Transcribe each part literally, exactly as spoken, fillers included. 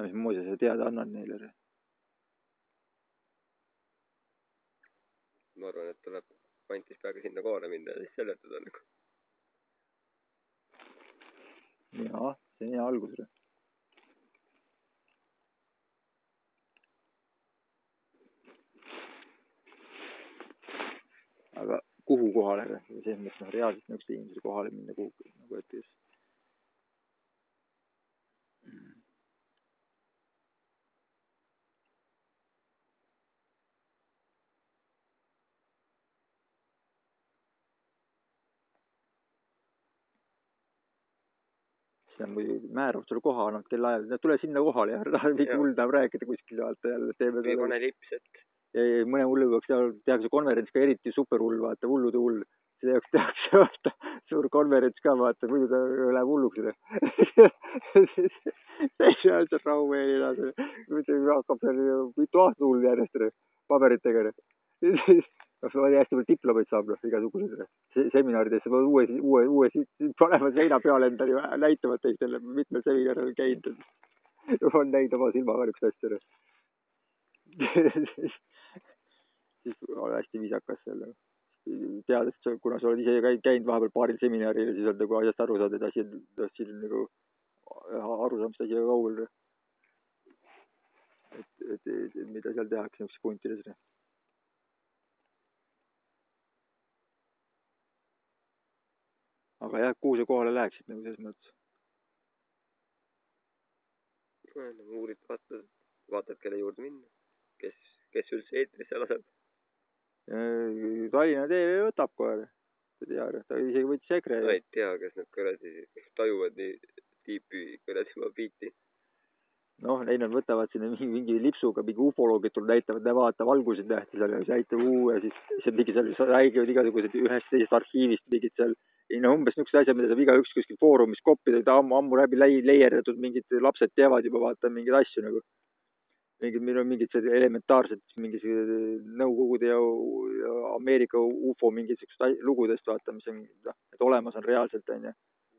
mismoodi sa teada annad neile? Ma arvan, et tuleb Antis peaga sinna kohale minna ja siis seletada nagu. Jaa, see on hea algus. Aga kuhu kohale? See mõttes noh, reaalselt nõuks inimese kohale minna kuhu, nagu et just. See on muidu määrab sulle koha, annab kella ajal, tule sinna kohale ja kõik hull tahab rääkida kuskil vaata jälle. Teeme või pane lips, et... Ja mõne hullu peaks tehakse konverents ka eriti super hull, vaata, hullude hull. See jaoks tehakse vaata suur konverents ka, vaata, muidu ta läheb hulluks. See ei saa see rahumeeli edasi. Muidu hakkab seal mitu aastat hull järjest paberitega. Hästi palju diplomeid saab igasugused seminaridesse uue, uue, uue panevad seina peale endale näitavad teist jälle mitmel seminaril käinud. On näinud oma silmaga üks asja. Siis ole hästi viisakas selle. Teades, kuna sa oled ise käinud vahepeal paaril seminaril, siis oled nagu asjast aru saad, et asi on nagu aru saamist asi kaugel. Et, et, et mida seal tehakse üks puntides. Aga jah, kuhu sa kohale läheksid nagu selles mõttes? Uurid, vaatad, vaatad, kelle juurde minna. Kes, kes üldse eetrisse laseb? Tallinna T V võtab kohe. Ta tea, ta isegi võttis EKRE. Ma ei tea, kes need kõredi tajuvad nii tiipi kõredi ma biiti. Noh, neil nad võtavad sinna mingi, mingi lipsuga, mingi ufoloogid tuleb näitavad, ne vaata valgusid nähti seal ja siis näitab uu ja siis see mingi seal räägivad igasugused ühest teisest arhiivist mingid seal. No umbes niisugused asjad, mida saab igaüks kuskil foorumis koppida, ta ammu, ammu läbi leierdatud, mingid lapsed teavad juba vaata mingeid asju nagu. Mingid, meil on mingid elementaarsed, mingid nõukogude ja, ja Ameerika ufo mingid lugudest vaata, mis on, et olemas on reaalselt, on ju.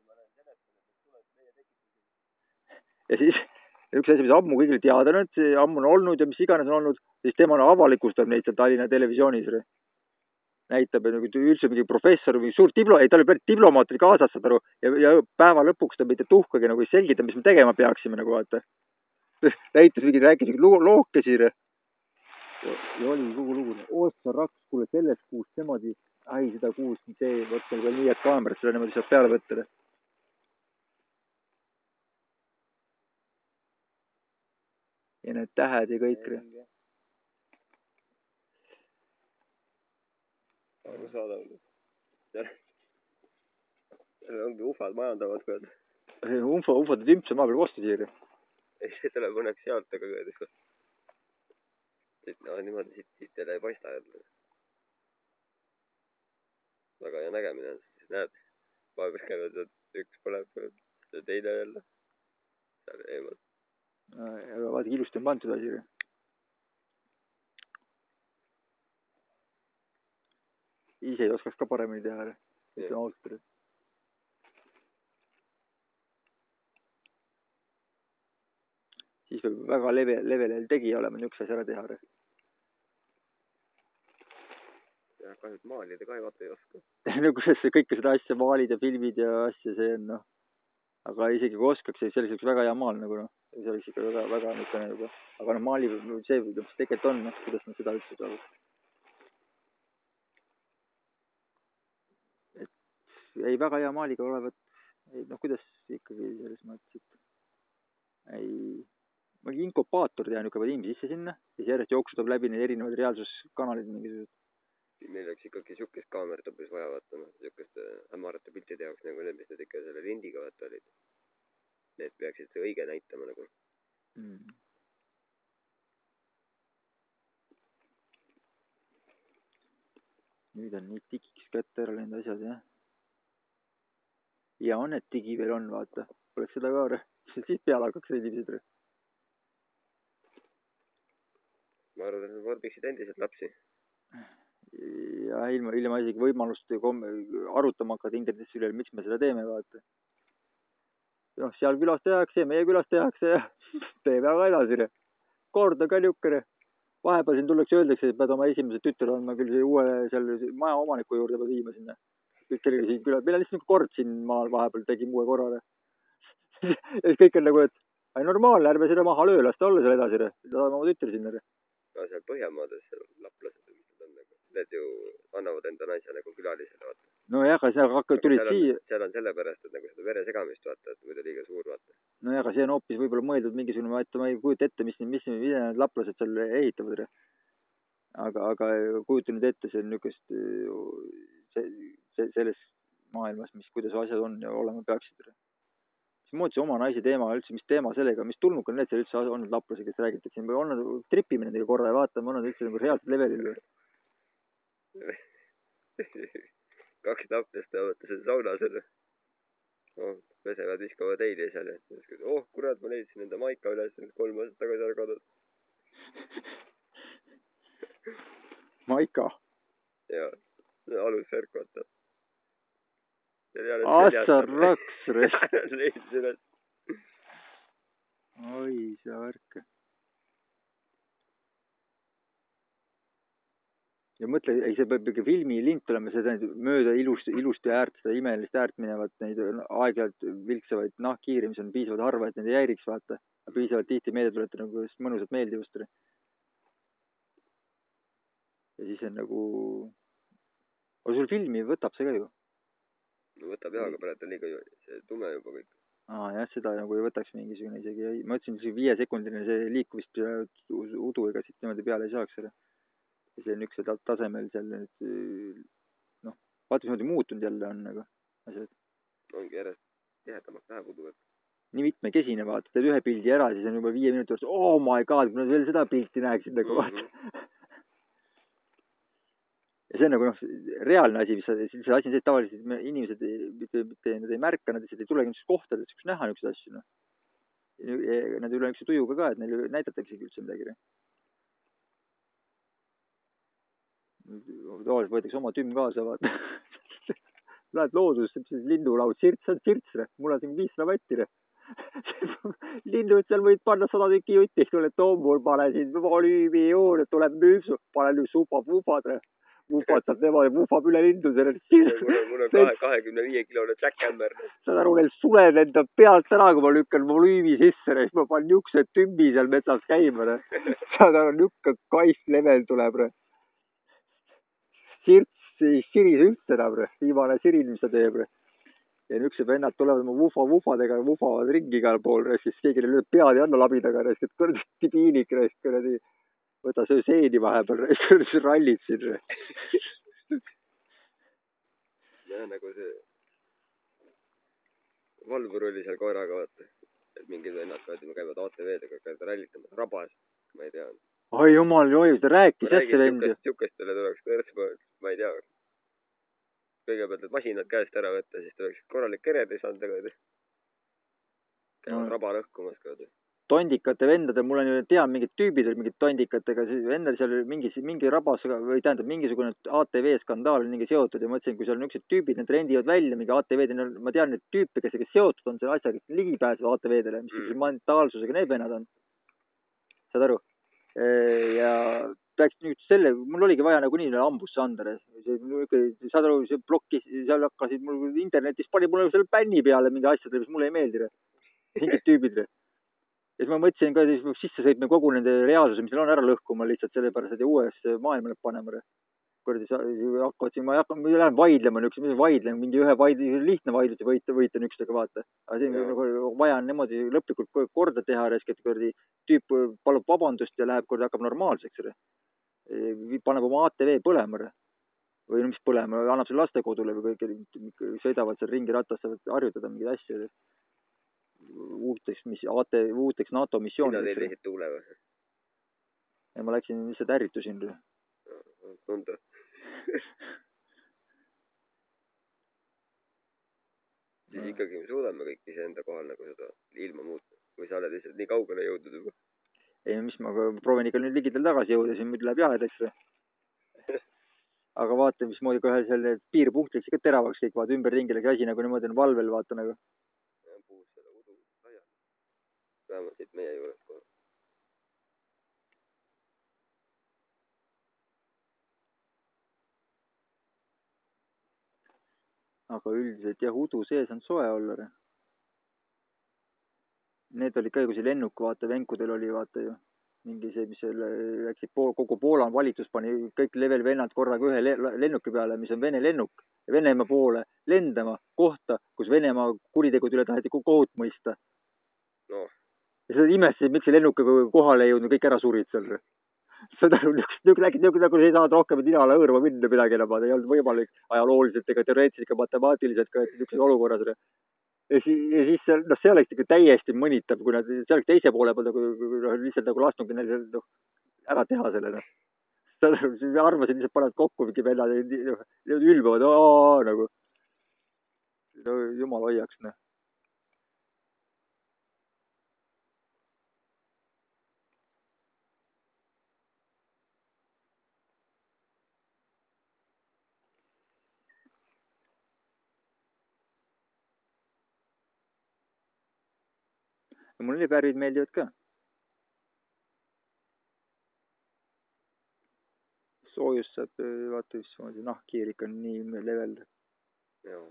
Ja siis üks asi, mis ammu kõigile teada on, et ammu on olnud ja mis iganes on olnud, siis tema avalikustab neid seal Tallinna televisioonis. Näitab, et nagu üldse mingi professor, mingi suur diplo, ei, ta oli pärit diplomaat oli kaasas, saad aru, ja, ja päeva lõpuks ta mitte tuhkagi nagu selgita, mis me tegema peaksime nagu vaata. Näitas mingi, rääkis mingi lookesi. Ja, ja oli lugu lugu. Ootsa raks, kuule sellest kuust niimoodi, ai seda kuust, see võtta veel nii, et kaamerat selle niimoodi saab peale võtta. Ja need tähed ja kõik. Aru saadav. Seal ongi ufad majandavad kõed. Ufo, ufod tümp see maa peal kosta siia. Ei, see tuleb õnneks sealt, aga kõedis. No niimoodi siit, siit jälle ei paista jälle. Väga hea nägemine on, siis näed. Vahepeal käivad, et üks põleb ja teine jälle. Seal eemal. Aga vaata, ilusti on pandud asi. Ise ei oskaks ka paremini teha. Ütleme ausalt. Siis võib väga level, levelel tegija olema niisuguse asja ära teha. Ja kahjult maalida ka ei vaata ei oska. No kuidas kõike seda asja maalid ja filmid ja asja see on, noh. Aga isegi kui oskaks, see oleks väga hea maal nagu, noh. See oleks ikka väga, väga niisugune juba. Aga noh, maali see, mis tegelikult on, noh, kuidas nad seda üldse saavad. Et ei väga hea maaliga olevat, noh, kuidas ikkagi selles mõttes, et ei... Ma inkopaator tean, niisugune inimesi sisse sinna, siis järjest jooksutab läbi need erinevad reaalsuskanalid mingisugused. Meil oleks ikkagi siukest kaamerat hoopis vaja vaata, noh, siukest hämarate piltide jaoks, nagu need, mis need ikka selle lindiga vaata olid. Need peaksid see õige näitama nagu. Mm. Nüüd on nii digiks kätte ära läinud asjad, jah. Ja on, et digi veel on, vaata. Oleks seda ka, siis peale hakkaks inimesed. Ma arvan, et nad varbiksid endiselt lapsi. Ja ilma, ilma isegi võimalust arutama hakkad internetis üle, miks me seda teeme, vaata. noh, seal külas tehakse ja meie külas tehakse ja teeme aga edasi. Kord on ka niisugune. Vahepeal siin tullakse öeldakse, et pead oma esimese tütre andma küll see uue seal maja omaniku juurde pead viima sinna. Kellegi siin külas, meil on lihtsalt kord siin maal vahepeal tegime uue korrale. Ja siis kõik on nagu, et ai normaalne, ärme seda maha löö, las ta olla seal edasi. Saame oma tütre sinna. No seal Põhjamaades seal laplased, mis nad on nagu, need ju annavad enda naise nagu külalisele, vaata. No jah, aga seal hakkavad tulid siia. Seal on sellepärast, et nagu seda veresegamist vaata, et muidu liiga suur vaata. No jah, aga see on hoopis võib-olla mõeldud mingisugune, ma, ma ei kujuta ette, mis, mis, mis need laplased seal ehitavad. Aga, aga kujuta nüüd ette, see on niisugust see, see, selles maailmas, mis, kuidas asjad on ja olema peaksid. Mismoodi see oma naisi teema üldse, mis teema sellega, mis tulnuk on need seal üldse olnud laplased, kes räägitakse siin, või on tripime nendega korra ja vaatame, on üldse nagu reaalselt levelil. Kaks laplast tõvata seal saunas on. Oh, pesevad viskavad eili seal. Oh, kurat, ma leidsin enda maika üles kolm aastat tagasi ära kadud. Maika? Jaa, alusvärk vaata. Assa raks, rest. Leidis üles. Oi, see värk. Ja mõtle, ei see peab ikka filmi lint olema, see mööda ilusti, ilusti äärt, seda imelist äärt minevat, neid aeg-ajalt vilksavaid nahkkiiri, mis on piisavalt harva, et neid jäiriks vaata. Piisavalt tihti meelde tuleta nagu mõnusat meeldivust. Ja siis on nagu... Aga sul filmi võtab see ka ju? No võtab jah, aga praegu on liiga see tume juba kõik. Aa, jah, seda nagu ei võtaks mingisugune isegi. Ma ütlesin, see viie sekundiline see liikuvist udu ega siit niimoodi peale ei saaks. Ja see on üks tasemel seal nüüd, noh, vaata, mis muutunud jälle on nagu asjad. Ongi järjest tihedamaks läheb udu. Nii mitmekesine vaata, teed ühe pildi ära, siis on juba viie minuti juures, oh my god, kui nad veel seda pilti näeksid nagu vaata. Mm-hmm. Ja see on nagu noh, reaalne asi, mis see asi on see, et tavaliselt inimesed mitte, mitte, nad ei märka, nad ei tule niisugused kohtadest, kus näha niisugused asju. No. Nad üle niisuguse tujuga ka, et neil näitataksegi üldse midagi. Tavaliselt võetakse oma tümm kaasa, vaata. Lähed loodusesse, lindulaud, sirts on sirts, mul on siin viissada vatti. Linnud seal võid panna sada tükki jutti, tuleb tommul, pane siin volüümi juurde, tuleb müüpsu, pane nüüd supa pupad. Vufad saab tema ja vufab üle lindu selle. Mul on kahekümne viie kilone Jackhammer. Saad aru, neil sulen enda pealt ära, kui ma lükkan volüümi sisse, siis ma panen niisuguse tümbi seal metsas käima. Saad aru, niisugune kaif level tuleb. Sirts ei sirise üldse enam. Viimane sirin, mis ta teeb. Ja niisugused vennad tulevad oma vufa vufadega, vufavad ringi igal pool. Siis keegi neil pead ei anna labidaga. Kõrdi piinik. Võta see seeni vahepeal, rallid siin. Ja nagu see valvur oli seal koeraga, vaata. Et mingid vennad käivad A T V-dega, käivad rallitamas rabas, ma ei tea. Oi jumal, oi, ta rääkis jässe vendi. Siukestele tuleks kõrtsma, ma ei tea. Kõigepealt need masinad käest ära võtta, siis tuleks korralik kered ei saanud tagada. Käivad no. Raba lõhkumas ka. Tondikate vendadel, mul on ju tean mingid tüübid, mingid tondikatega, vendal seal mingi, mingi rabas, või tähendab mingisugune A T V skandaal mingi seotud ja mõtlesin, kui seal on niisugused tüübid, need rendivad välja mingi A T V-d, ma tean need tüüpe, kes, kes seotud on selle asjaga, kes ligipääsevad A T V-dele, mis mm. mentaalsusega need vennad on. Saad aru? Ja peaks nüüd selle, mul oligi vaja nagu nii ambusse anda. Saad aru, see blokis, seal hakkasid mul internetis, pani mulle selle bänni peale mingi asjadele, mis mulle ei meeldi. Mingid tüübid. Ja siis ma mõtlesin ka, siis sisse sõitme kogu nende reaalsuse, mis neil on ära lõhkuma lihtsalt sellepärast, et uues maailma panema. Kordi hakkavad siin, ma ei hakka, ma lähen vaidlema, niisuguse vaidlen, mingi ühe vaidle, lihtne vaidluse võita, võita nükstega vaata. Aga siin ja. Vaja on niimoodi lõplikult korda teha, et kordi tüüp palub vabandust ja läheb kordi hakkab normaalseks. Paneb oma A T V põlema. Või mis põlema, annab selle lastekodule või kõik sõidavad seal ringi ratast, saavad harjutada mingid asju. Uuteks, mis, A T, uuteks NATO missioonideks. Mida teil lihtsalt tuule või? Ja ma läksin lihtsalt ärritusin. Tunda. Siis ikkagi me suudame kõik iseenda kohal nagu seda ilma muuta. Või sa oled lihtsalt nii kaugele jõudnud juba? Ei, mis ma proovin ikka nüüd ligidel tagasi jõuda, siin muidu läheb jahedaks. Aga vaata, mismoodi kohe selle piirpunktiks ikka teravaks kõik, vaata ümber ringile käsi nagu niimoodi on valvel, vaata nagu. vähemalt siit meie juurest kohe. Aga üldiselt jah, udu sees on soe olla. Need olid ka, kui see lennuk, vaata, venkudel oli, vaata ju. Mingi see, mis selle, läksid pool, kogu Poola valitsus pani kõik level vennad korraga ühe lennuki peale, mis on Vene lennuk. Venemaa poole lendama kohta, kus Venemaa kuritegud üle taheti kohut mõista. No. Ja seda imestasid, miks see lennuka kohale ei jõudnud, kõik ära surid seal. Seda rääkid nagu, nagu ei saanud rohkem Inala õõrma minna midagi enam, ei olnud võimalik ajalooliselt ega teoreetiliselt ega matemaatiliselt ka niisuguses olukorras. Ja siis, ja siis seal, noh, see oleks ikka täiesti mõnitav, kui nad, see oleks teise poole peal nagu, lihtsalt nagu lasknudki neil no, ära teha selle. No. Arvasin, lihtsalt panevad kokku mingi vennad, ülbavad, aaa, nagu. No, jumal hoiaks, noh. Ja mulle värvid meeldivad ka. Soojus saab, vaata, mis see nahkkiirik on nii level. Joo.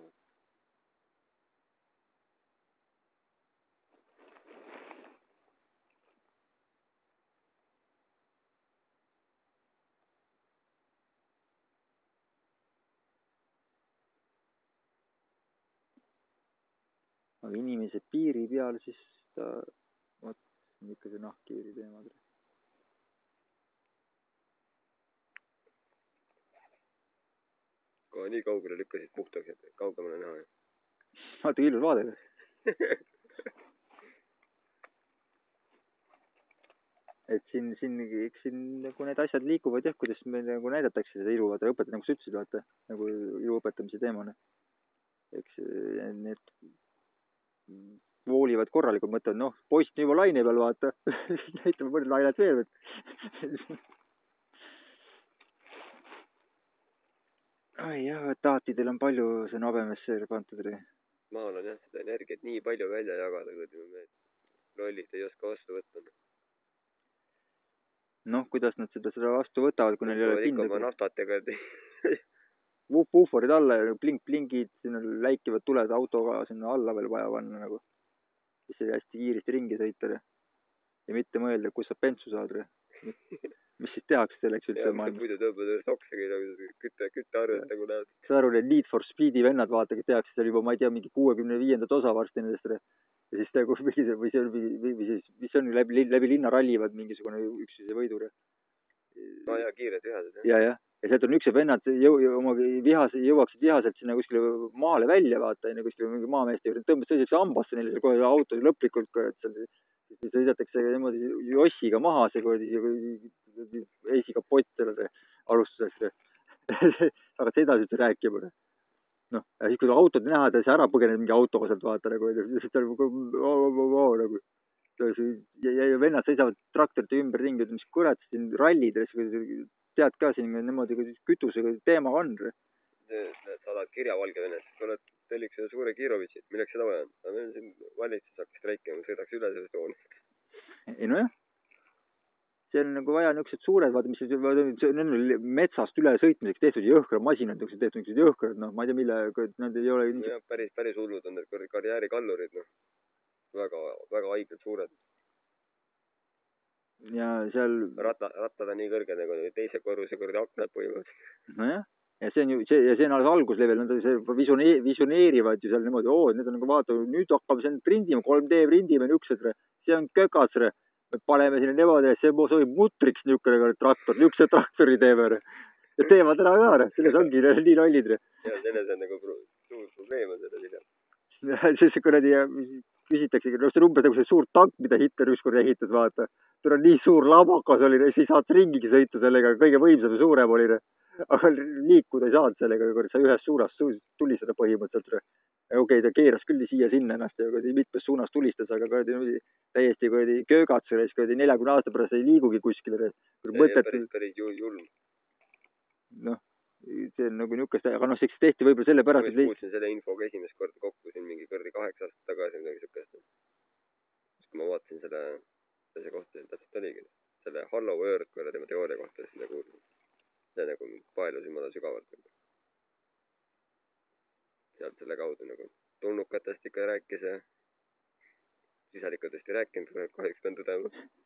Aga inimese piiri peal siis ta, vot, ikka see nahkkiiri teemad. Kohe nii kaugele lükkasid puhtaks, et kaugemale näha. Vaata, ilus vaade. Et siin, siin, eks siin nagu need asjad liikuvad jah, kuidas meil nagu näidatakse seda ilu, vaata, õpetajad, nagu sa ütlesid, vaata, nagu ilu õpetamise teemane. Eks need voolivad korralikult, mõtlevad, noh, poist nii juba laine peal, vaata, näitame mõned lained veel. Ai jah, taatidel on palju see nabemesse pantud. Maal on jah seda energiat nii palju välja jagada, kui me rollist ei oska vastu võtta. Noh, kuidas nad seda, seda vastu võtavad, kui neil ei ole pinda. Ikka ma naftatega Puhvorid alla ja blink-blingid, sinna läikivad tuled autoga sinna alla veel vaja panna nagu. Siis see hästi kiiresti ringi sõita. Ja mitte mõelda, kus sa pentsu saad. Mis siis tehakse selleks üldse ja, maailmas? Ja, muidu tõmbad üles oksagi nagu kütte, kütte arvelt nagu näed. Sa aru, need Need for Speedi vennad vaata, kes tehakse seal juba, ma ei tea, mingi kuuekümne viiendat osa varsti nendest. Ja siis ta, või see, või see, või see, mis on läbi, läbi linna rallivad mingisugune üksuse võidur. No ja kiired vihased. Ja, jah. Ja sealt on üks vennad jõu, oma vihas, jõuaksid vihaselt sinna kuskile maale välja, vaata, enne kuskile mingi maameeste juurde. Tõmbas tõsiselt ambasse neile kohe auto lõplikult, et seal sõidatakse niimoodi jossiga maha, see koodi eisiga pott sellele alustuseks. Aga seda edasi üldse rääkima. Noh, ja siis kui autod näha, ta see ära põgenenud mingi autoga sealt vaata, nagu, nagu, ja vennad seisavad traktorite ümber ringi, mis kurat, siin rallid, tead ka siin niimoodi kütusega teema on. Saadad kirja Valgevenes, oled telliks seda suure Kiirovitsit, milleks seda vaja on? Aga meil siin valitsus hakkas streikima, sõidaks üle sellest joonest. Ei no jah, see on nagu vaja niisugused suured, vaata, mis need on metsast üle sõitmiseks tehtud jõhkrad masinad, niisugused tehtud niisugused jõhkrad, noh, ma ei tea, mille, nad ei ole... Ja, päris, päris hullud on need karjäärikallurid, noh. Väga, väga haigelt suured. Ja seal... Rata, rattad on nii kõrged, nagu teise korruse kõrge aknad põhivad. No jah, ja see on ju, see, ja see on alles alguslevel, nad see visioneer, visioneerivad ju seal niimoodi, oo, need on nagu vaata, nüüd hakkame siin prindima, kolm D prindime niisugused, see on kökas, me paneme sinna niimoodi, see sobib mutriks niisugune traktor, niisuguse traktori teeme. Ja teevad ära ka, selles ongi nii lollid. Ja selles on nagu suur probleem on seda vilja. See see kuradi küsitakse, no see on umbes nagu see suur tank, mida Hitler ükskord ehitas, vaata. Tule on nii suur lamakas oli, siis saad ringigi sõita sellega, kõige võimsam ja suurem oli. Aga liikuda ei saanud sellega, sa ühes suunas tulistada põhimõtteliselt. Okei, okay, ta keeras küll siia sinna ennast ja mitmes suunas tulistas, aga täiesti köögad selles, neljakümne aasta pärast ei liigugi kuskile. Päris, päris julm. Noh, see on nagu niisugust, aga noh, see tehti võib-olla selle pärast... Ma kuulsin selle infoga esimest korda kokku siin mingi kõrdi kaheksa aastat tagasi midagi niisugust. kui ma vaatasin selle, selle kohta, see täpselt oligi. Selle Hollow Earth, kui tema teooria kohta siis nagu, see nagu paelus jumala sügavalt. Sealt selle kaudu nagu tulnukatest ikka rääkis ja sisalikutest ei rääkinud, kahjuks pean tõdema.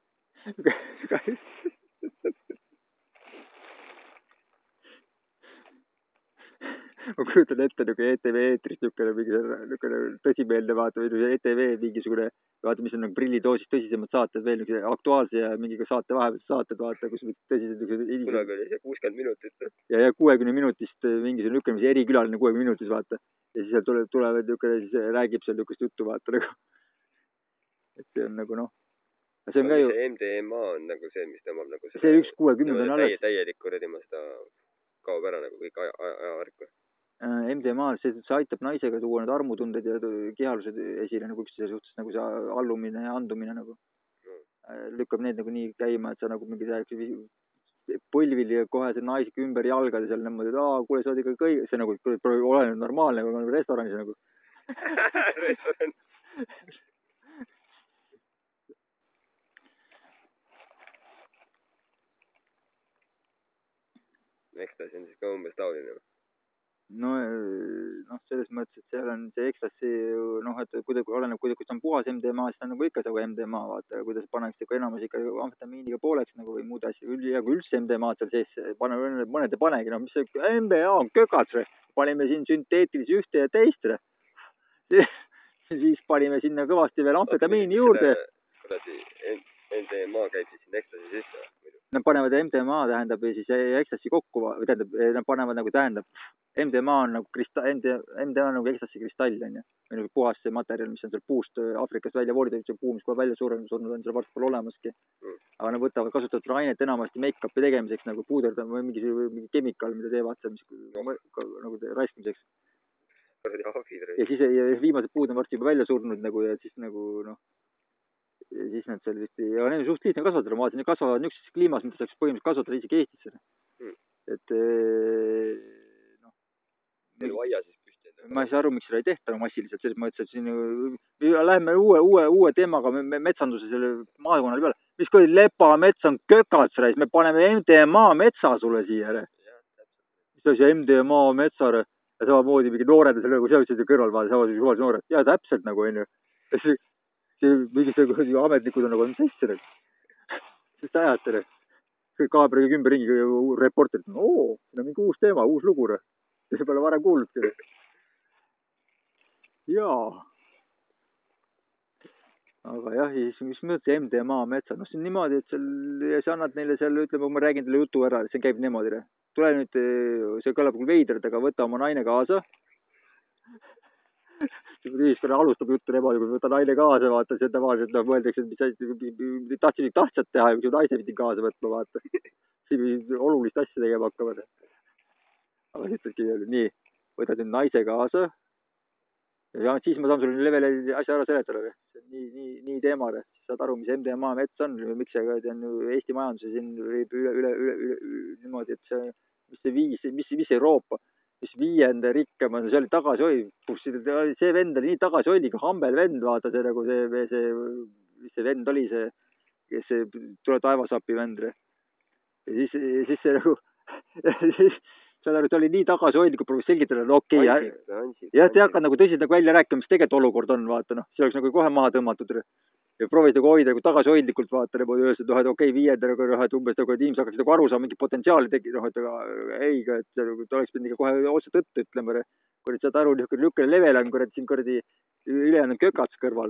Ma kujutan ette nagu E T V eetris niisugune tõsimeelne vaata või E T V mingisugune vaata, mis on nagu prillidoosis tõsisemad saated veel niisugune Aktuaalse ja mingi saate vahepeal saated vaata, kus tõsised niisugused kunagi oli see kuuskümmend minutit. Ja, ja kuuekümne minutist mingisugune niisugune, mis erikülaline kuuekümne minutis vaata. Ja siis seal tulevad, tulevad niisugune, siis räägib seal niisugust juttu vaata nagu. Et see on nagu noh. See on ka ju... See M D M A on nagu see, mis tõmbab nagu see üks kuuekümne on alles. Täielikku redima seda kaob ära nagu kõik aja, aja, aja arku. M D M A, see, see aitab naisega tuua need armutunded ja kehalused esile nagu üksteise suhtes, nagu see allumine ja andumine nagu. Mm. Lükkab need nagu nii käima, et sa nagu mingi põlvil ja kohe see naisik ümber jalgade seal niimoodi, et aa, kuule, sa oled ikka kõik, see nagu ole nüüd normaalne, kui ma olen restoranis nagu. Restoranis. Ekstasi on siis ka umbes taoline. No, noh, selles mõttes, et seal on see ekstasi, noh, et kuidagi oleneb, kui on puhas M D M A, siis on nagu ikka see M D M A, vaata, kuidas pannakse ikka enamus ikka amfetamiiniga pooleks nagu või muud asja, ja kui üldse M D M A seal sees, paneme, mõned ei panegi, noh, mis see M D M A on kökats, panime siin sünteetilisi ühte ja teist, siis panime sinna kõvasti veel amfetamiini juurde. Kuradi, M D M A käib siis siin ekstasi sisse. Nad panevad M D M A, tähendab, ja siis ekstasi kokku, või tähendab, nad panevad nagu tähendab, M D M A on nagu kristall, M D M A on nagu ekstasi kristall, on ju. Või nagu puhas see materjal, mis on seal puust Afrikast välja voolitud, see puu, mis kohe välja surnud, surnud on seal varsti pole olemaski. Mm. Aga nad võtavad, kasutavad seda ainet enamasti make-upi tegemiseks, nagu puuderdama või mingi, mingi kemikaal, mida teevad seal, mis no. nagu raiskamiseks. Ja siis ja viimased puud on varsti juba välja surnud nagu ja siis nagu, noh, ja siis nad seal vist, ja need on suht lihtne kasvatada, ma vaatasin, need kasvavad niisuguses kliimas, mida saaks põhimõtteliselt kasvatada isegi Eestisse. Mm. Et, noh. Elu aia siis püsti. Ma ei saa aru, miks seda ei tehta massiliselt, selles mõttes, et siin läheme uue, uue, uue teemaga metsanduse selle maakonnale peale. Mis kui lepa mets on kökats, me paneme M D M A metsa sulle siia. Mis on see M D M A metsare? Ja samamoodi mingi noored ja selle nagu seal ütlesid kõrval vaada, samamoodi suvalise noored. Ja täpselt nagu, on ju. Mingid ametnikud on nagu, mis asja, sest ajatele. Kaaberiga ümber ringi reporterid, oo, siin on mingi uus teema, uus lugu. Ja see pole varem kuulnud. Jaa. Aga jah, siis mis mõttes M D M A metsa? No see on niimoodi, et seal, ja sa annad neile seal, ütleme, kui ma räägin teile jutu ära, see käib niimoodi. Tule nüüd, see kõlab küll veidrad, aga võta oma naine kaasa. Ühiskonna alustab juttu niimoodi, kui võta naine kaasa, vaata, see tavaliselt noh, mõeldakse, et mis tahtsid tahtsad teha, kui naise pidin kaasa võtma, vaata. Siin olulist asja tegema hakkavad. Aga siis ütleski, nii, võtad nüüd naise kaasa. Ja siis ma saan sulle leveli asja ära seletada. Nii, nii, nii teema. Siis saad aru, mis M D M A mets on, miks see on Eesti majanduse siin üle, üle, üle, üle, niimoodi, et see, mis see viis, mis, mis Euroopa, mis viienda rikkama, see oli tagasi, see vend oli nii tagasi oli, ka hambel vend, vaata see nagu see, see, mis see vend oli, see, kes see tule taevasapi vend. Ja siis, siis see nagu, siis saad aru, et oli nii tagasihoidlikult, proovis selgitada, no okei, okay, jah, te hakkad nagu tõsiselt nagu välja rääkima, mis tegelikult olukord on, vaata, noh, see oleks nagu kohe maha tõmmatud. Ja proovis nagu hoida nagu tagasihoidlikult, vaata, nagu öeldes, et noh, et okei, okay, viienda, et umbes nagu, et inimesed hakkaksid nagu aru saama, mingi potentsiaali tegi, noh, et aga ei, et ta oleks pidanud kohe otse tõttu ütlema, kui saad aru, niisugune level on, kui siin kordi ülejäänud kökats kõrval.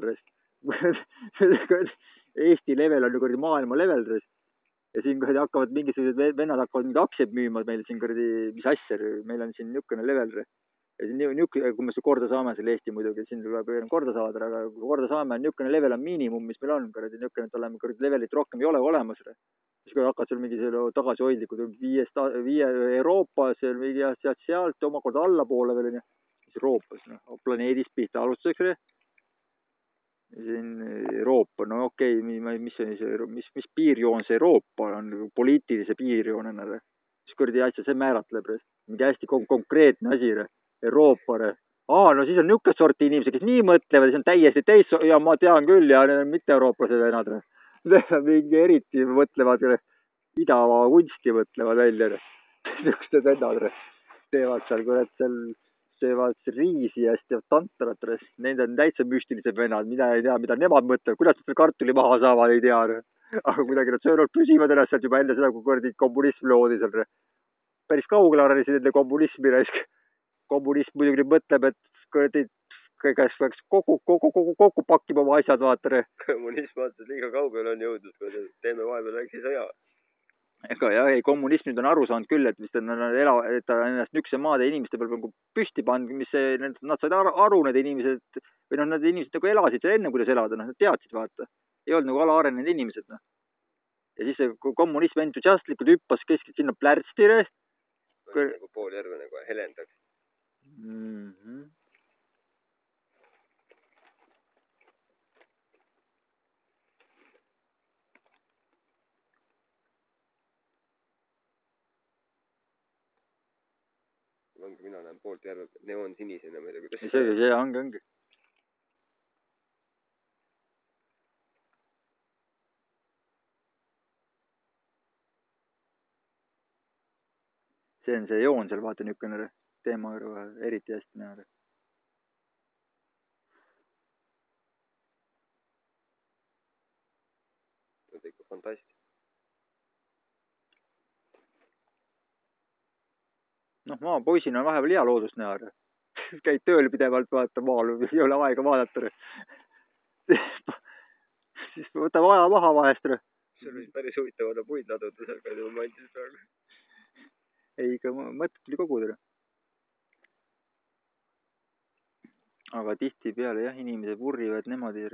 Eesti level on kordi maailma level. Ja siin kordi hakkavad mingisugused vennad hakkavad mingid aktsiaid müüma meil siin kordi, mis asja, meil on siin niisugune level. Ja siin niisugune, kui me seda korda saame selle Eesti muidugi, siin tuleb korda saada, aga kui korda saame, niisugune level on miinimum, mis meil on, kordi niisugune, et oleme kordi levelit rohkem ei ole olemas. Siis kui hakkad seal mingi tagasihoidlikud, viiest, viie Euroopas, sealt sealt omakorda allapoole veel, mis Euroopas, no, planeedis pihta alustuseks. Siin Euroopa, no okei, okay, mis, mis, mis piirjoon see Euroopa on, poliitilise piirjoonena. Siis kordi asja see määratleb, mingi hästi kon konkreetne asi, Euroopa, aa, no siis on niisugust sorti inimesed, kes nii mõtlevad, siis on täiesti teist, ja ma tean küll ja need on mitte-eurooplased vennad. mingi eriti mõtlevad, idava kunsti mõtlevad välja. Niisugused vennad teevad seal, kurat, seal teevad riisi ja siis teevad tantrat. Need on täitsa müstilised vennad, mida ei tea, mida nemad mõtlevad, kuidas nad kartuli maha saavad, ei tea. Aga kuidagi nad söönud püsivad ennast sealt juba enne seda, kui kuradi kommunism loodi seal. Päris kaugele arenesid enne kommunismi. Kommunism muidugi mõtleb, et kuradi käes peaks kogu, kogu, kogu, kogu pakkima oma asjad, vaata. Kommunism vaatas liiga kaugele on jõudnud, kui teeme vahepeal väikse sõja. Ega jah, ei, kommunism nüüd on aru saanud küll, et vist on ela, et ta ennast nükse maade inimeste peal nagu püsti pannud, mis see, nad said aru, need inimesed, või noh, need inimesed nagu elasid seal enne, kuidas elada, noh, nad teadsid, vaata. Ei olnud nagu alaarenenud inimesed, noh. Ja siis see kommunism entusiastlikult hüppas keskelt sinna plärstire. Nagu pool järve nagu helendaks. Mm -hmm. Ongi, mina näen poolt järve neoon sinisena, ma ei tea, kuidas see, see ongi, ongi. See on see joon seal, vaata niisugune teema eriti hästi näha. See on ikka fantast. Noh, maapoisina on vahepeal hea loodust näha. Käid tööl pidevalt, vaata maal, ei ole aega vaadata. Siis võtab aja maha vahest. See oli päris huvitav puid laduda seal, kui ma andis praegu. Ei, ikka mõtted tuli koguda. Aga tihti peale jah, inimesed vurrivad nemad.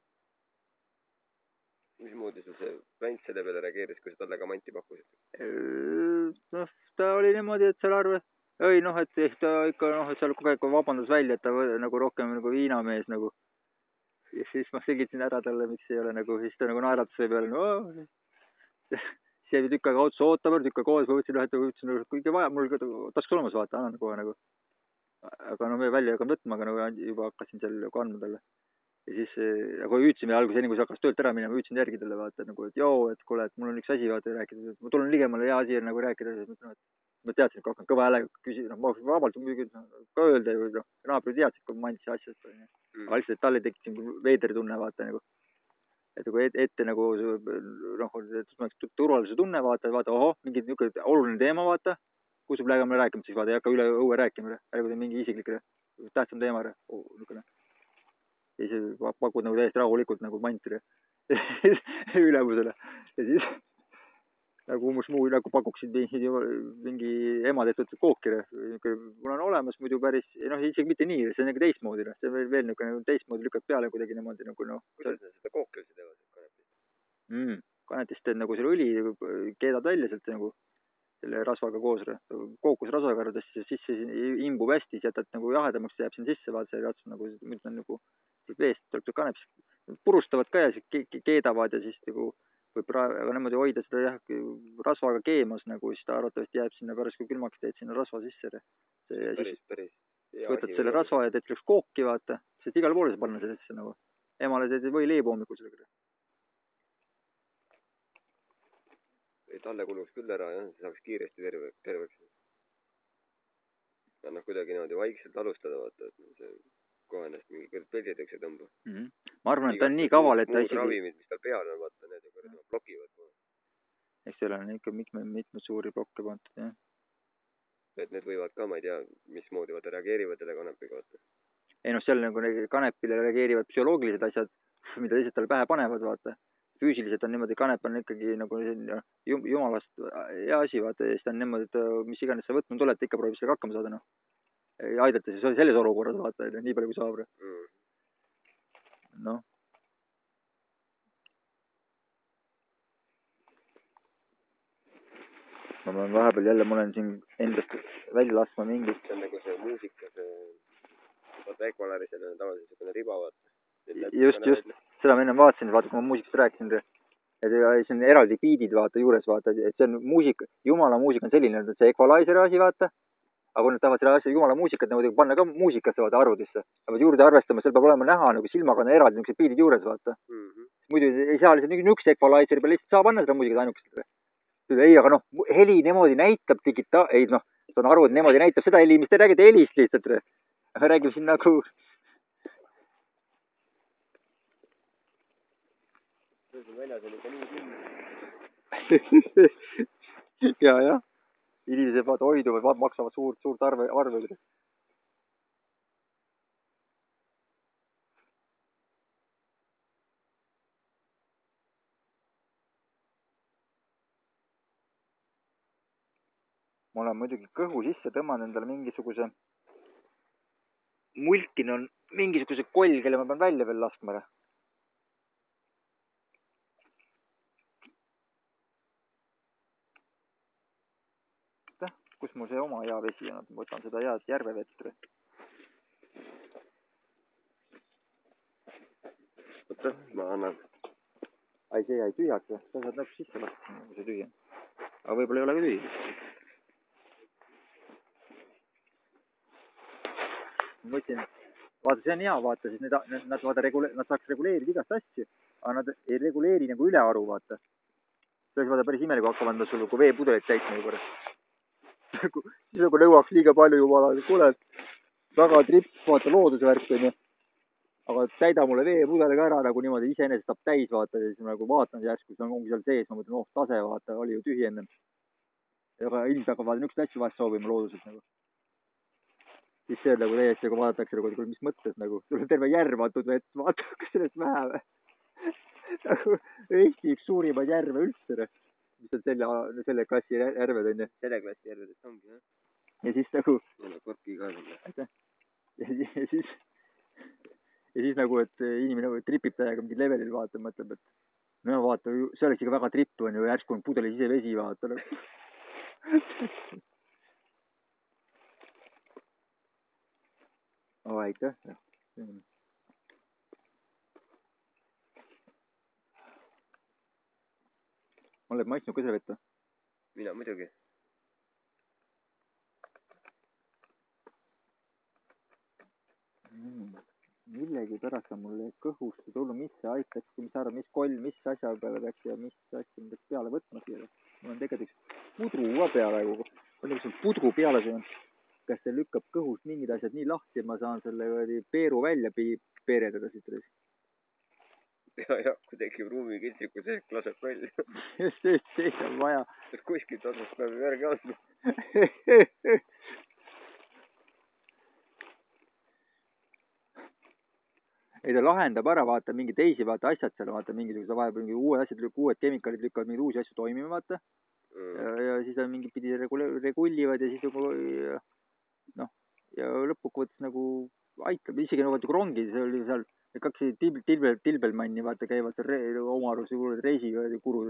Mismoodi sul see vänt selle peale reageeris, kui sa talle ka manti pakkusid? Noh, ta oli niimoodi, et seal arve, ei noh, et ta ikka noh, et seal kogu aeg vabandas välja, et ta nagu rohkem nagu viinamees nagu. Ja siis ma selgitasin ära talle, miks ei ole nagu, siis ta nagu naeratas selle peale, no, see jäi tükk aega otsa ootama, tükk aega koos, ma võtsin, et ütlesin, kuigi vaja, mul taskus olemas vaata, annan kohe nagu. Aga no me välja ei hakanud võtma, aga nagu juba hakkasin seal kandma talle. Ja siis nagu hüüdsime alguses, enne kui see hakkas töölt ära minema, hüüdsin järgi talle vaata, nagu, et joo, et kuule, et mul on üks asi vaata rääkida, et ma tulen ligemale, hea asi on nagu rääkida, et ma teadsin, et hakkan kõva häälega küsida, noh, ma vabalt muidugi ka öelda ja noh, naabri teadsid, kui ma andsin asjast, aga lihtsalt talle tekisin veeder tunne vaata nagu, et nagu ette nagu noh, turvalisuse tunne vaata, vaata, ohoh, mingi niisugune oluline teema vaata, kus saab lähemale rääkima, siis vaata, ei hakka üle õue rääkima, ärgu ta mingi isiklik, tähtsam teema, niisugune. Ja siis pakud nagu täiesti rahulikult nagu mantile ülemusele. Ja siis nagu umbes muu nagu pakuksid mingi, mingi ema tehtud kookire. Mul on olemas muidu päris, noh, isegi mitte nii, see on nagu teistmoodi. See on veel, veel nagu teistmoodi lükad peale kuidagi niimoodi nagu noh. Kuidas nad seda kookilsi teevad kanepist? Mm, kanepist teed nagu selle õli, keedad välja sealt nagu selle rasvaga koos, kookusrasvaga arvates sisse imbub hästi, jätad nagu jahedamaks, jääb siin sisse, vaat see ratsub nagu, mõtlen nagu veest tuleb see kanep, purustavad ka ja siis keedavad ja siis nagu või praegu niimoodi hoida seda jah, rasvaga keemas nagu, siis ta arvatavasti jääb sinna pärast, kui külmaks teed sinna rasva sisse. Ja päris, päris. Võtad selle rasva ja teed selleks kooki, vaata, sest igale poole sa panna sellesse nagu. Emale teed või leibu hommikul sellega. Talle kuluks küll ära, jah, see saaks kiiresti terve, terveks. Noh, kuidagi niimoodi vaikselt alustada, vaata, et see kohe ennast mingi kõrd peldideks ei tõmba. Mm -hmm. Ma arvan, et ta on nii kaval, et ta isegi... Muud ravimid, mis tal peal on, vaata, need ju blokivad. Eks seal on ikka mitme, mitme suuri blokke pantud, jah. Et need võivad ka, ma ei tea, mismoodi vaata reageerivad selle kanepiga, vaata. Ei noh, seal nagu kanepile reageerivad psühholoogilised asjad, mida teised talle pähe panevad, vaata. Füüsiliselt on niimoodi, kanep on ikkagi nagu jumalast hea asi, vaata, ja siis on niimoodi, et mis iganes sa võtnud oled, ikka proovib sellega hakkama saada, noh. Aidata siis selles olukorras, vaata, nii palju kui saab. Mm. Noh. Ma pean vahepeal jälle, ma olen siin endast välja laskma mingit. See on nagu see muusika, see vaata Equalari selline tavaliselt niisugune riba, vaata. Just, just. Seda ma enne vaatasin, vaata, kui ma muusikast rääkisin. Et see on eraldi biidid, vaata, juures, vaata. Et see on muusika, jumala muusika on selline, et see Equalizeri asi, vaata. aga kui nad tahavad selle asja jumala muusikat nagu panna ka muusikasse vaata arvudesse, peavad juurde arvestama, seal peab olema näha nagu silmaga on eraldi niisugused piirid juures, vaata. Mm -hmm. Muidu ei saa lihtsalt niisuguse equalizeri peale lihtsalt saa panna seda muusikat ainukest. Ei, aga noh, heli niimoodi näitab digita-, ei noh, saan aru, et niimoodi näitab seda heli, mis te räägite helist lihtsalt. Aga räägime siin nagu... väljas oli ka nii külm. ja, jah. Inimesed vaata hoiduvad, vaat maksavad suurt, suurt arve, arve. Ma olen muidugi kõhu sisse tõmmanud endale mingisuguse... Mulkin on mingisuguse koll, kelle ma pean välja veel laskma. Kus mul see oma hea vesi on, ma võtan seda head järvevett. Võtta, ma annan. Ai, see jäi tühjaks, sa saad nagu sisse lasta, nagu see tühja. Aga võib-olla ei ole ka tühi. Ma võtsin, vaata, see on hea, vaata, siis need, nad, vaata, regule, nad saaks reguleerida igast asju, aga nad ei reguleeri nagu ülearu, vaata. See oleks vaata päris imelik hakkavad sul nagu veepudelit täitma juba. Siis nagu nõuaks liiga palju jumala, kuule, väga tripp, vaata loodusvärk on ju. Aga täida mulle veepudeli ka ära nagu niimoodi iseenesest saab täis vaata ja siis nagu vaatan järsku, see ongi seal sees, ma mõtlen, oh tase vaata, oli ju tühi ennem. Aga ilmselt hakkavad niisugust asju vahest soovima looduselt nagu. Siis see on nagu täiesti, kui vaadatakse nagu, mis mõttes nagu, sul on terve järv antud vett, vaata, kas sellest vähe või. Eesti üks suurimaid järve üldse, mis on selle, selle klassi järved on ju. Selle klassi järvedest ongi, jah. Ja siis nagu... Jälle korki ka selle. Aitäh. Ja siis... Ja siis nagu, et inimene nagu tripib täiega mingid levelil vaata, mõtleb, et no vaata, see oleks ikka väga tripp on ju, järsku on pudeli sise vesi vaata. Oh, aitäh. Ma olen maitsnud ka selle vette. Mina muidugi. Mm. Millegi pärast on mulle kõhust tulnud, mis see aitaks, mis arv, mis koll, mis asja peale peaks ja mis asja peaks peale võtma siia. Mul on tegelikult üks pudru ka peale, kui on üks pudru peale see on. Kas see lükkab kõhust mingid asjad nii lahti, et ma saan selle peeru välja peeredada siit. Ja, ja, kui tekib ruumi kitsiku sees, laseb välja. Just, just, see on vaja. Kuskilt otsast peab järgi andma. Ei ta lahendab ära, vaata, mingi teisi vaata asjad seal, vaata, mingisugused vahepeal mingi uued asjad, uued kemikaalid lükkavad mingi uusi asju toimima, vaata. Mm. Ja, ja siis on mingi pidi regullivad ja siis nagu, noh, ja lõppkokkuvõttes nagu aitab, isegi nagu vaata, kui rongi, see oli seal, kaks tilbel, tilbelmanni, vaata, käivad seal oma arvus reisiga kurud.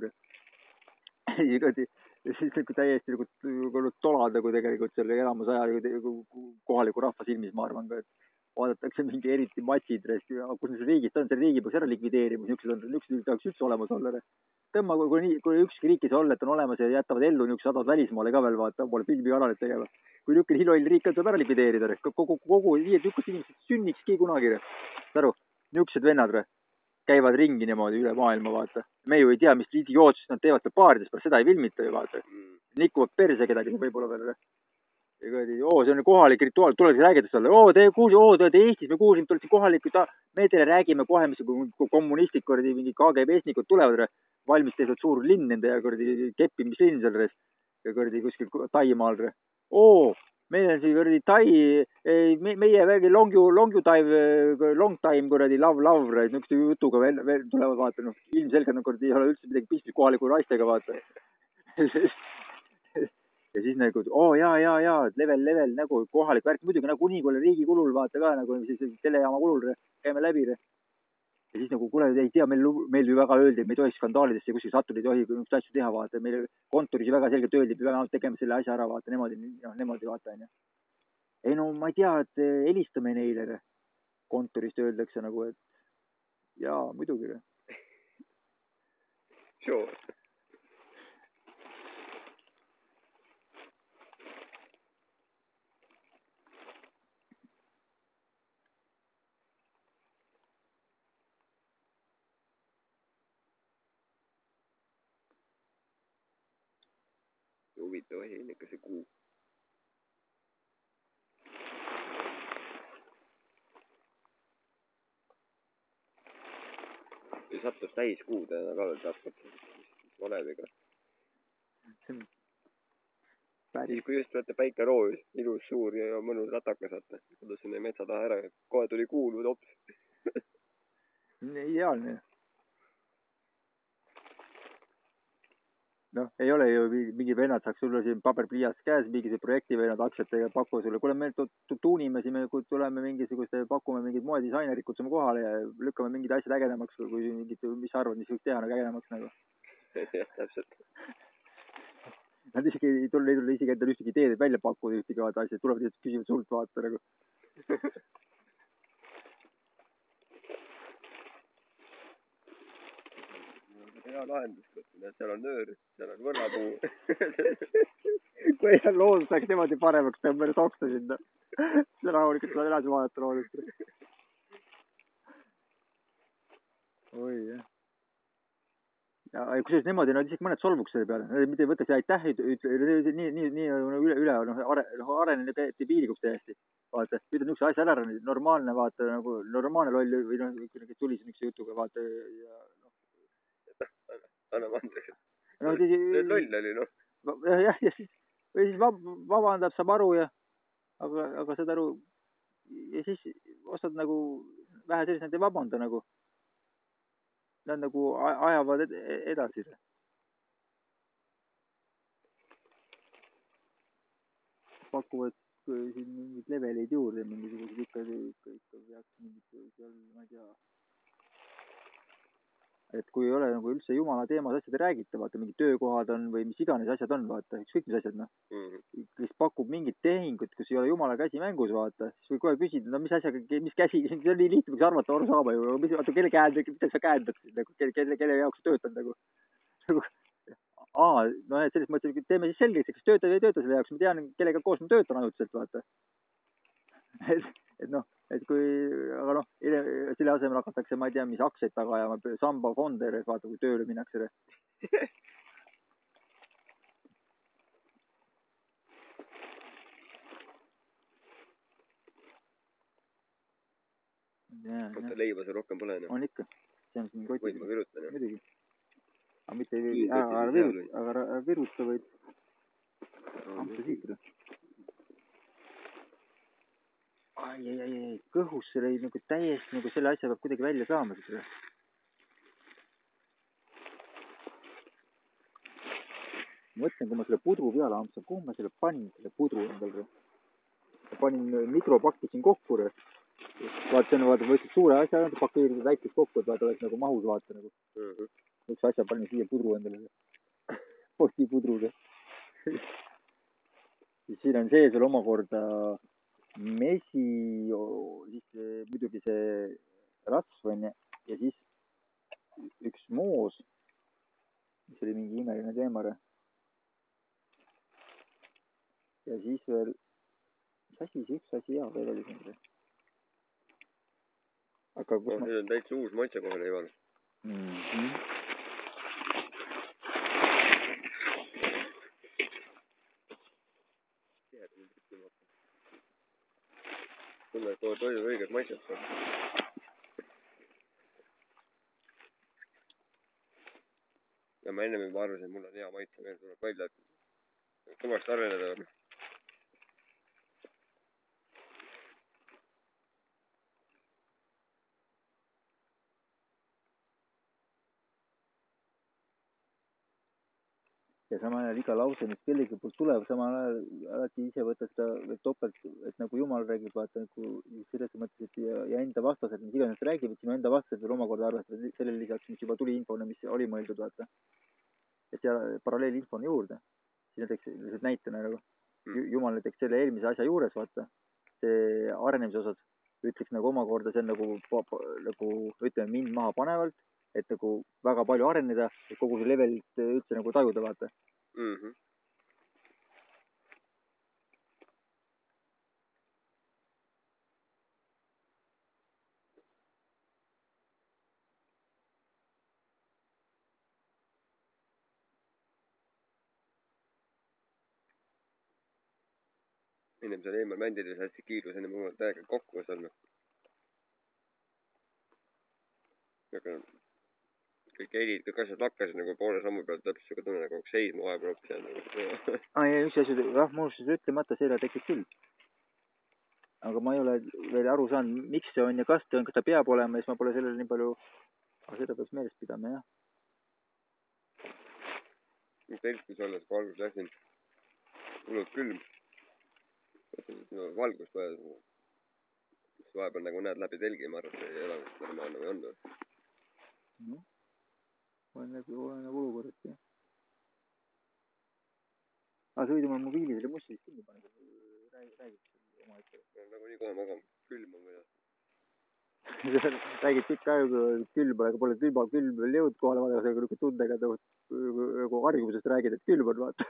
Ja siis nagu täiesti nagu tolad nagu tegelikult selle elamusaja kohaliku rahva silmis, ma arvan ka, et vaadatakse mingi eriti matsid, kus see riigist on, see riigi peaks ära likvideerima, niisugused on, niisugused peaks üldse olemas olla. Tõmba, kui, kui ükski riik ei saa olla, et on olemas ja jätavad ellu niisugused sadavad välismaale ka veel, vaata, pole filmi kanalit tegema. Kui niisugune hiloll riik on, saab ära likvideerida, kogu, kogu viied niisugust inimesed sünnikski kunagi. Saru, niisugused vennad käivad ringi niimoodi üle maailma, vaata. Me ju ei tea, mis idiootsus nad teevad seal paarides, pärast seda ei filmita ju, vaata. Nikuvad perse kedagi võib-olla veel. Oo, see on kohalik rituaal, tuleks räägida selle, oo, te kuulsite, oo, te olete Eestis, me kuulsime, tulete kohalikud, me teile räägime kohe, mis kommunistid, kordi, mingi K G B-snikud tulevad, valmis tehtud suur linn nende ja kordi keppimislinn seal ja kordi kuskil Taimaal. Oo, meil on siin kordi Tai, meie vägi long you, long you time, long time kordi love, love, niisuguse jutuga veel, veel tulevad vaata, noh, ilmselgelt kordi ei ole üldse midagi pistmist kohaliku naistega vaata. Ja siis nagu, oo jaa, jaa, jaa, level, level, nagu kohalik värk, muidugi nagu nii, kui oli riigi kulul, vaata ka, nagu siis telejaama kulul, käime läbi. Ja siis nagu, kuule, ei tea, meil, meil ju väga öeldi, et me ei tohi skandaalidesse kuskil sattuda, ei tohi üks asju teha, vaata, meil kontoris ju väga selgelt öeldi, et me peame tegema selle asja ära, vaata, nemad, nemad vaata, on ju. Ei no, ma ei tea, et helistame neile, kontorist öeldakse nagu, et jaa, muidugi. Sure. huvitav asi on ikka see kuu. ja sattus täiskuud ja ka veel saab valeviga. Siis kui just võtta päike roovis, ilus suur ja mõnus rataka saata, kuidas sinna metsa taha ära, kohe tuli kuul või tops. Ideaalne. noh, ei ole ju mingi vennad saaks sulle siin paberpliiats käes mingisuguse projekti vennad aktsiatega pakkuda sulle. Kuule, me tuunime siin, me tuleme mingisuguste, pakume mingid moedisainerid, kutsume kohale ja lükkame mingid asjad ägedamaks, kui mingid, mis sa arvad, mis võiks teha nagu ägedamaks nagu. jah, täpselt. Nad isegi ei tule, ei tule isegi endale ühtegi ideed välja pakkuda ühtegi vaata asja, tulevad lihtsalt küsivad sult vaata nagu. hea lahendus, seal on nöör, seal on võrrapuu. kui ei loodus läks niimoodi paremaks, tõmbame soksta sinna. see rahulikult tuleb edasi vaadata loodust. oi jah. ja kusjuures niimoodi, no isegi mõned solvuks selle peale, mitte ei võtaks aitäh, ütle nii, nii, nii üle, üle, noh, arenenud debiilikuks täiesti. vaata, ütled niisuguse asja ära, normaalne, vaata, nagu normaalne loll või noh, tuli siin üks jutuga, vaata, ja noh. anna vandeks. No, loll oli, noh. jah, jah, ja siis, või siis vabandab, saab aru ja, aga, aga saad aru, ja siis ostad nagu, vähe sellist, nad ei vabanda nagu. Nad nagu ajavad edasi. Pakuvad siin mingid leveleid juurde, mingisugused ikka, ikka, ikka peaks mingid seal, ma ei tea. Et kui ei ole nagu üldse jumala teemas asjad räägita, vaata, mingid töökohad on või mis iganes asjad on, vaata, ükskõik mis asjad, noh. Mm-hmm. Kes pakub mingit tehingut, kus ei ole jumala käsi mängus, vaata, siis või kohe küsida, no mis asjaga, mis käsi, see on nii lihtne, võiks arvata, aru saama ju, mis, vaata, kelle käed, mida sa käendad, nagu, kelle, kelle, kelle jaoks töötad, nagu. Aa, no et selles mõttes, teeme siis selgeks, kas töötad või ei tööta selle jaoks, ma tean, kellega koos ma töötan ajutiselt, vaata. et, et noh, et kui, aga noh, selle asemel hakatakse, ma ei tea, mis aktsiaid taga ajama, samba fonde, vaata, kui tööle minnakse. Oota, leiba see rohkem pole enam. On ikka. See on siin kotis. Võid ma virutan, jah? Midagi. Aga mitte ei viruta, aga viruta võid. Amta siitra. Ai, ai, ai, ai, kõhus selle nagu täiesti nagu selle asja peab kuidagi välja saama. Mõtlen, kui ma selle pudru peale amtsan, kuhu ma selle panin, selle pudru endal. Ma panin mikropakki siin kokku. Vaata, see on, vaata, võtsid suure asja, pakeerida väikest kokku, et vaata, oleks nagu mahus, vaata, nagu. Mm-hmm. Üks asja panin siia pudru endale. Posti pudruga. Siin on sees veel omakorda mesi, siis muidugi see rasv on ja siis üks moos, mis oli mingi imeline teemare. Ja siis veel, mis asi, see üks asi hea veel oli siin. Aga kus oh, ma... See on täitsa uus maitse kohale, Ivan. Mm-hmm. Tunne, et toidu õiget maitset. Ja ma ennem juba arvasin, et mul on hea maitse, veel tuleb välja, et kõvasti areneda on. Ja samal ajal iga lause, mis kellegi poolt tuleb, samal ajal alati ise võtta seda topelt, et nagu Jumal räägib, vaata nagu selles mõttes, et ja, ja enda vastased, mis iganes räägib, et sinu enda vastased veel omakorda arvestada sellele lisaks, mis juba tuli infona, mis oli mõeldud, vaata. Et seal paralleelinfo on juurde. Siis näiteks lihtsalt näitena nagu Jumal näiteks selle eelmise asja juures, vaata, see arenemise osas ütleks nagu omakorda, see on nagu, nagu ütleme mind maha panevalt, et nagu väga palju areneda, et kogu see levelit üldse nagu tajuda, vaata. Mm-hmm. ennem seal eemal mändides hästi kiirus ennem oma täiega kokku saanud. aga kõik helid, kõik asjad lakkasid nagu poole sammu pealt täpselt siuke tunne nagu seisma vahepeal hoopis jäänud. Aa, ja üks asi, jah, mul siis ütlemata selle tekib küll. Aga ma ei ole veel aru saanud, miks see on ja kas ta on, kas ta peab olema, siis ma pole sellele nii palju, aga seda peaks meeles pidama, jah. Telkus olles, kui algus läksin, hullult külm. No, valgust vaja, mis vahepeal nagu näed läbi telgi, ma arvan, et ei ole normaalne või on või? No, olen läbi, olen nagu olukorrast, jah. Aga sa võid oma mobiili selle mussi kinni panna, räägid oma ette. Nagu nii kohe magama, külm on või? Räägid pikk aega külm, aga pole külma, külm veel jõud kohale vaadata, aga niisugune tundega nagu harjumusest räägid, et külm on, vaata.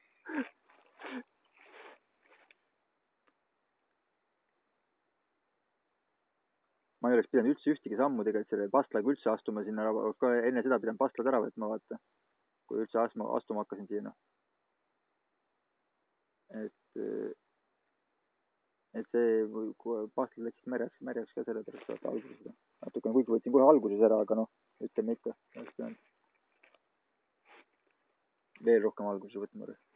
Ma ei oleks pidanud üldse ühtegi sammu tegelikult selle pastlaga üldse astuma sinna, ka enne seda pidanud pastlad ära võtma, vaata. Kui üldse astuma, astuma hakkasin sinna. Et, et see, kui pastlad läksid märjaks, märjaks ka selle pärast vaata alguses seda. Natukene kuigi võtsin kohe alguses ära, aga noh, ütleme ikka. Veel rohkem alguses võtma ära.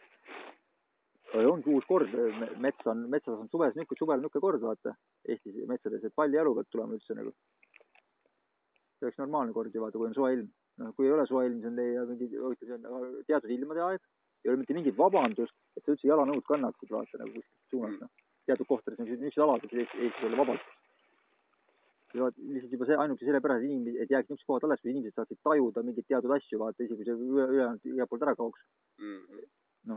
Ongi uus kord, mets on, metsas on suves nükke, suvel nükke kord, vaata, Eestis metsades, et palli jalu peab tulema üldse nagu. See oleks normaalne kord ju, vaata, kui on soe ilm. No, kui ei ole soe ilm, see on teie mingi, see on teatud ilmade aeg, ei ole mitte mingit vabandust, et sa üldse jalanõud kannaksid, vaata, nagu kuskilt suunast, noh. Teatud kohtades on niisugused alad, et Eestis olla vabalt. Ja lihtsalt juba see ainuke selle pärast, et inimesed, et jääks niisugused kohad alles, kui inimesed saaksid tajuda mingit teatud asju, vaata, isegi kui see üle, üle, üle poolt ära kauks. Mm-hmm. Noh.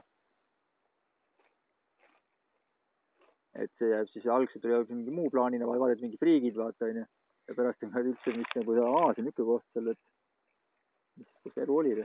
Et see jääb siis algselt oli mingi muu plaanina, vaid vaadata mingi friigid, vaata, on ju. Ja pärast on üldse, mis nagu, aa, see on niisugune koht seal, et mis, kus elu oli.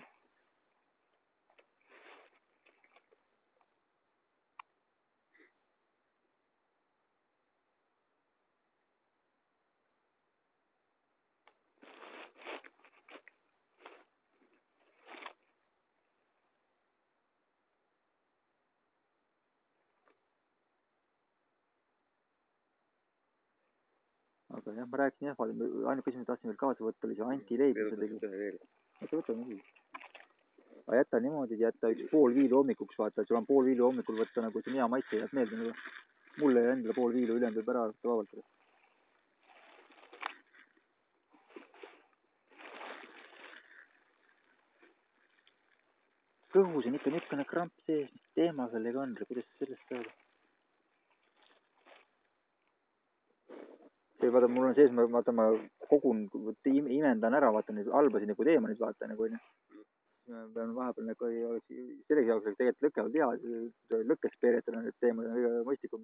Aga jah, ma rääkisin jah, ainuke asi, ma tahtsin veel kaasa võtta, oli see Anti Leib. Võta, võta, nii. Aga jätta niimoodi, jätta üks pool viilu hommikuks, vaata, et sul on pool viilu hommikul võtta, nagu see hea maitse jääb meelde. Nagu. Mulle ja endale pool viilu ülejäänud võib ära vabalt. Kõhus on ikka niisugune kramp sees, mis teema sellega on, kuidas sellest saada? See, vaata, mul on sees, ma, vaata, ma kogun, imendan ära, vaata, nüüd albasin nagu teema nüüd, vaata, nagu, on ju. Ma pean vahepeal nagu ei oleks, selleks jaoks oleks tegelikult lõkkevad hea, lõkkes peeretada need teemad on kõige mõistikum.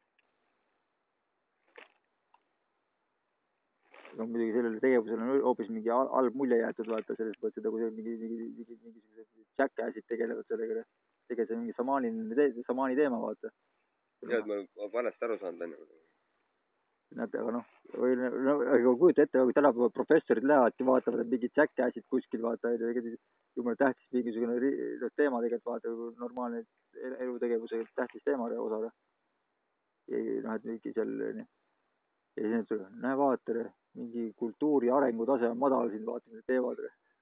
No muidugi sellele tegevusele on hoopis mingi halb mulje jäetud, vaata, selles mõttes, et kui mingi, mingi, mingi, mingi jackassid tegelevad sellega, tegelikult see mingi samaani, samaani teema, vaata. Ja, ma olen valesti aru saanud enne. Nad, aga noh, või no, aga kujuta ette, kui tänapäeva professorid lähevadki, vaatavad, et mingid jackassid kuskil, vaata, jumala tähtis mingisugune teema tegelikult, vaata, normaalne elutegevuse tähtis teema osada. Ja noh, et mingi seal, ja siis need, näe vaata, mingi kultuuri arengutase on madal siin, vaata, mida teevad.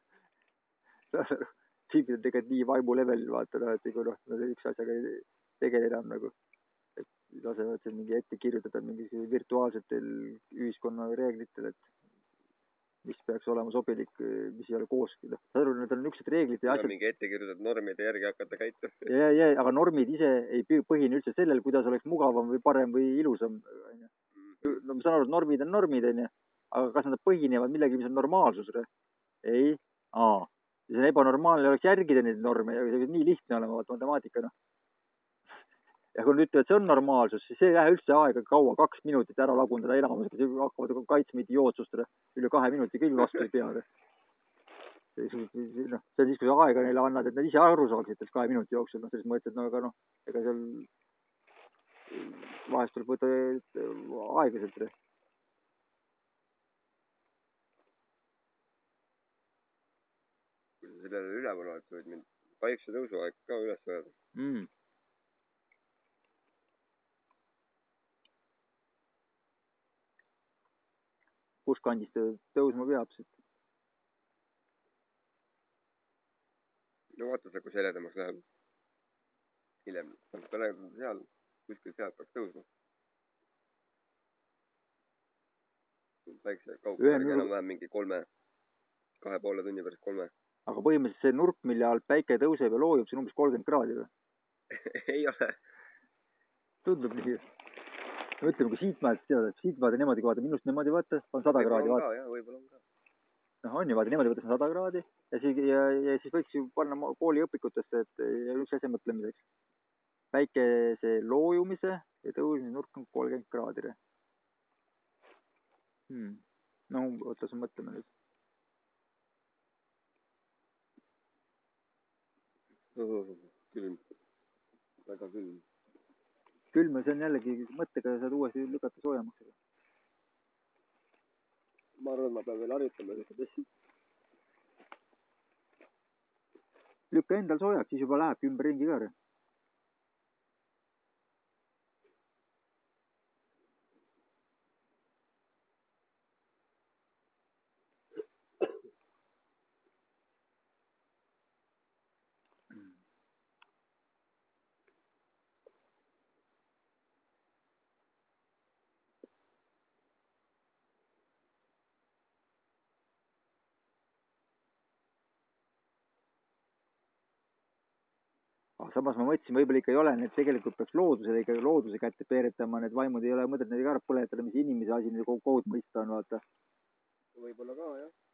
Siin on tegelikult nii vaimu levelil, vaata, et kui noh, üks asjaga ei tegele enam nagu. Lasevad seal mingi ette kirjutada mingi virtuaalsetel ühiskonna reeglitel, et mis peaks olema sobilik, mis ei ole koos. Saad aru, need on niisugused reeglid ja asjad. Mingi ette kirjutatud normide järgi hakata käituma. Ja, ja, aga normid ise ei põhine üldse sellel, kuidas oleks mugavam või parem või ilusam. No ma saan aru, et normid on normid, on ju. Aga kas nad põhinevad millegi, mis on normaalsus? Ei. Aa. See on ebanormaalne, oleks järgida neid norme ja see nii lihtne olema, vaata matemaatika, noh. Ja kui nad ütlevad, et see on normaalsus, siis see ei lähe üldse aega kaua, kaks minutit ära lagundada enamusega, see hakkavad kaitsma idiootsust, üle kahe minuti küll vastu ei pea. No, see on siis, kui sa aega neile annad, et nad ise aru saaksid, et kahe minuti jooksul, no selles mõttes, et no aga noh, ega seal vahest tuleb võtta aeglaselt. Kui sa sellele üleval oled, sa võid mind paikse tõusu aeg ka üles öelda. Mm. kus kandist ta tõusma peab siit. no vaata sa, kui seledamaks läheb. hiljem, ta läheb seal, kuskil sealt peaks tõusma. väikse kaugusega enam-vähem mingi kolme, kahe poole tunni pärast kolme. aga põhimõtteliselt see nurk, mille alt päike tõuseb ja loojub, see on umbes kolmkümmend kraadi või? ei ole. Tundub nii. no ütleme, kui siit maalt teada, et siit vaata niimoodi, vaata minust niimoodi vaata, on sada kraadi. võib-olla on ka, jah, võib-olla on ka. noh, on ju, vaata niimoodi võttes on sada kraadi ja siis, ja, ja siis võiks ju panna kooli õpikutesse, et ja üks asja mõtlemiseks. Päikese loojumise ja tõusmise nurk on kolmkümmend kraadi. Hmm. no oota, sa mõtleme nüüd. külm. väga külm. külm ja see on jällegi mõttega saad uuesti lükata soojemaks. ma arvan, ma pean veel harjutama seda tõesti. lükka endal soojaks, siis juba lähebki ümber ringi ka. samas ma mõtlesin, võib-olla ikka ei ole, need tegelikult peaks loodusele ikka looduse kätte peeretama, need vaimud ei ole mõtet neid ära põletada, mis inimese asi, kogu kohut mõista on, vaata. võib-olla ka, jah.